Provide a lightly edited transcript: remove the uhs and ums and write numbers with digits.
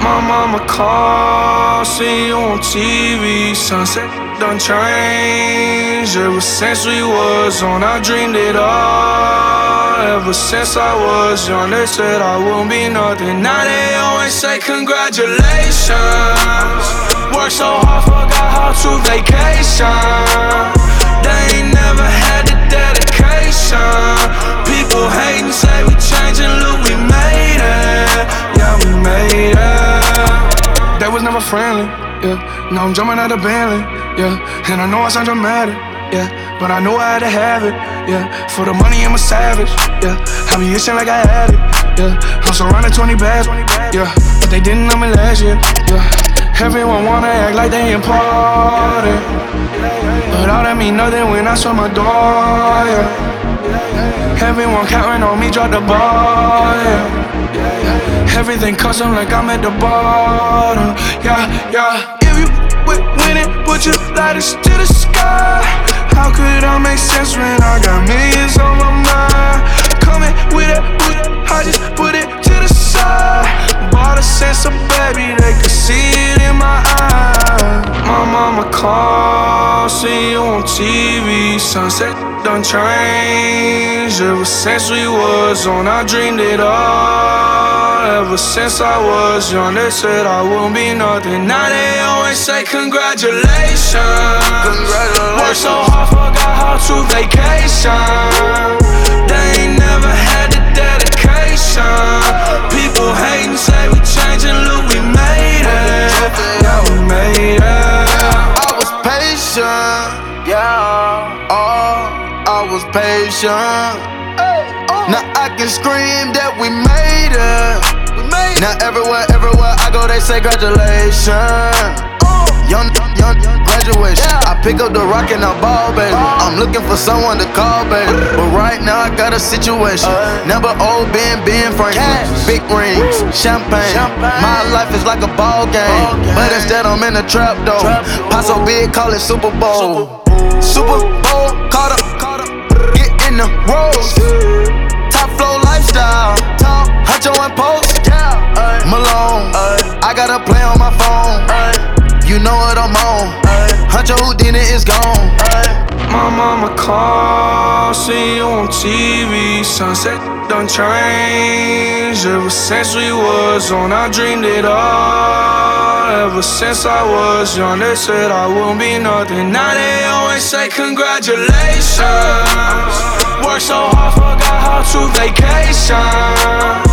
My mama called, see you on TV. Sunset done changed. Ever since we was on, I dreamed it all. Ever since I was young, they said I wouldn't be nothing. Now they always say congratulations. Worked so hard, forgot how to vacation. They ain't never had the dedication. People hating, say we changing, look, we made it. Yeah, we made it. They was never friendly, yeah. Now I'm jumping out of Bentley, yeah. And I know I sound dramatic, yeah. But I know I had to have it, yeah. For the money, I'm a savage, yeah. I be itching like I had it, yeah. I'm surrounded 20 bags, yeah. But they didn't know me last year, yeah. Everyone wanna act like they important, but all that mean nothing when I saw my door, yeah. Everyone counting on me, drop the ball, yeah. Everything custom like I'm at the bottom, yeah, yeah. If you winning, put your lighters to the sky. How could I make sense when I got millions on my mind? Coming with it, I just put it to the side. Bought a sense of baby, they could see it in my eyes. My mama called, see you on TV. Sunset done changed. Ever since we was on, I dreamed it all. Ever since I was young, they said I wouldn't be nothing. Now they always say congratulations. Worked so hard, forgot how to vacation. They ain't never had the dedication. People hating, say we changing, look, we made it. Yeah, we made it. I was patient, yeah. Oh, I was patient. Now I can scream that we made it. Now everywhere I go, they say congratulations. Young graduation. I pick up the rock and I ball, baby. I'm looking for someone to call, baby. But right now I got a situation. Never old Ben Franklin. Big rings, champagne. My life is like a ball game, but instead I'm in a trap though. Pot so big, call it Super Bowl. Super Bowl, caught up, get in the rolls. Top flow lifestyle, Huncho and Post. Malone, I got a play on my phone. You know what I'm on. Huncho Houdini is gone. My mama called, see you on TV. Sunset done changed. Ever since we was on, I dreamed it all. Ever since I was young, they said I wouldn't be nothing. Now they always say congratulations. Worked so hard, forgot how to vacation.